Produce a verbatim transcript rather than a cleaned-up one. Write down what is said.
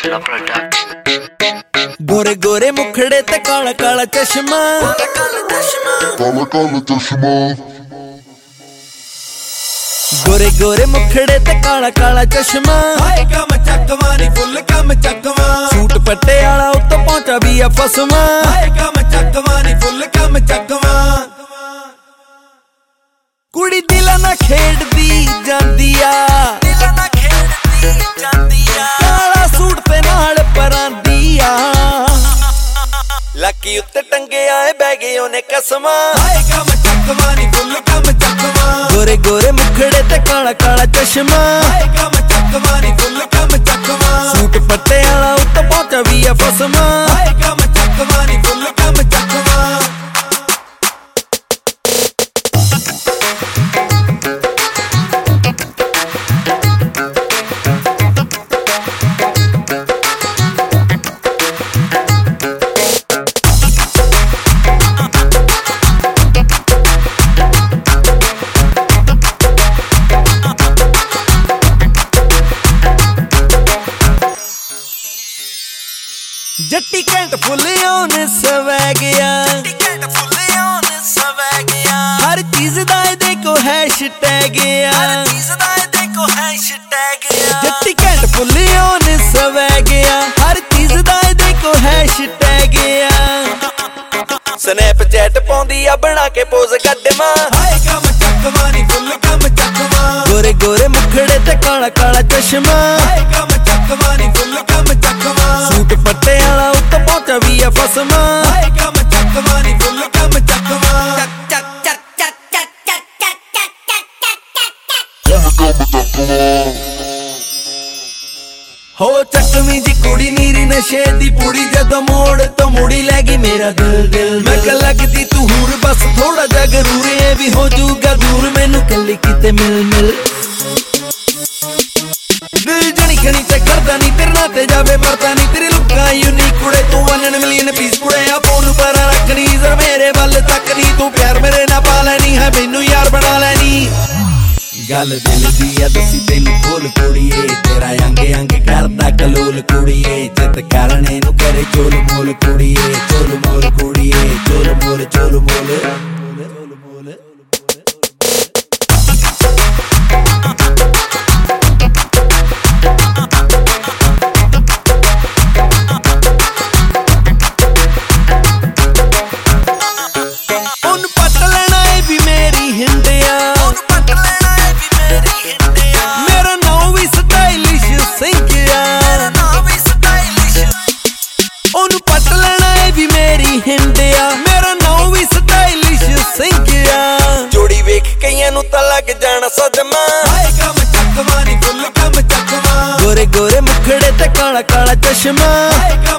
Krishna Production. गोरे गोरे मुखड़े ते काला काला चश्मा, काला काला चश्मा, गोरे गोरे मुखड़े ते काला काला चश्मा। हाय कम चकवा नी फुल कम चकवा, सूट पट्टे आला उत्ते पहुंचा भी आ फसवा। हाय कम चकवा नी फुल कम चकवा। कुड़ी दिला ना खेड़दी जांदी आ, दिला ना खेड़दी जांदी आ, काला सूट ते नाल परांदी आ, लकी उत्ते टंगे आए बैगे ओने कसमा। हाय कम चकवा नी फुल कम चकवा, गोरे गोरे मुखड़े ते काला काला चश्मा। हाय कम चकवा नी फुल कम चकवा, सूट पट्टे आला उत्ते पहुंचा भी आ फसवा। हाय कम चकवा नी फुल कम चकवा। जट्टी कैंट फुल ऑन स्वैग आ, हर चीज दा देखो हैशटैग आ, जट्टी कैंट फुल ऑन स्वैग आ, हर चीज दा देखो हैशटैग आ। स्नैपचैट पाउंदी आ बना के पोज गड्डमा। हाय कम चकवा नी फुल कम चकवा, गोरे गोरे मुखड़े ते काला काला चश्मा। हाय कम चकवा नी फुल कम चकवा, सूट पट्टे आला उत्ते पहुंचा भी आ फसवा। हाय कम चकवा नी फुल कम चकवा। चक चक चक चक चक चक चक चक चक चक हो चकवी जी कुड़ी नीरी नशे दी पूड़ी, जदों मोड़ तो मुड़ी लैगी मेरा दिल दिल। मैं कह लगदी तू हूर बस थोड़ा जा गरूर, ये भी हो जूगा दूर मैनू कली किते मिल मिल। दिल जनी खनी ते करदा नी तेरे नाल ते जावे मरदा नी, तेरी लुक्कां यूनिक कुड़े तू वन मिलियन पीस कुड़े। आ फोन पर रखनी जर मेरे वल तक नी, तू प्यार मेरे नाल पा लैनी है मैनू यार बना लैनी। गल दिल दी आ दसी तेनू खोल कुड़िए, तेरा अंगे अंगे करदा कलोल कुड़िए, जित करने नू करे चोल मोल कुड़िए, चोल मोल कुड़िए, चोल मोल चोल मोल। ओनू पट लेना ए भी मेरी हिंदिया, मेरा नाम भी स्टाइलिश सिंह आ, ओनू पट लेना ए भी मेरी हिंदिया, मेरा नाम भी स्टाइलिश सिंह आ। जोड़ी वेख कईयां नू तां लग जाना सदमा। हाय कम चकवा नी फुल कम चकवा, गोरे गोरे मुखड़े ते काला काला चश्मा। हाय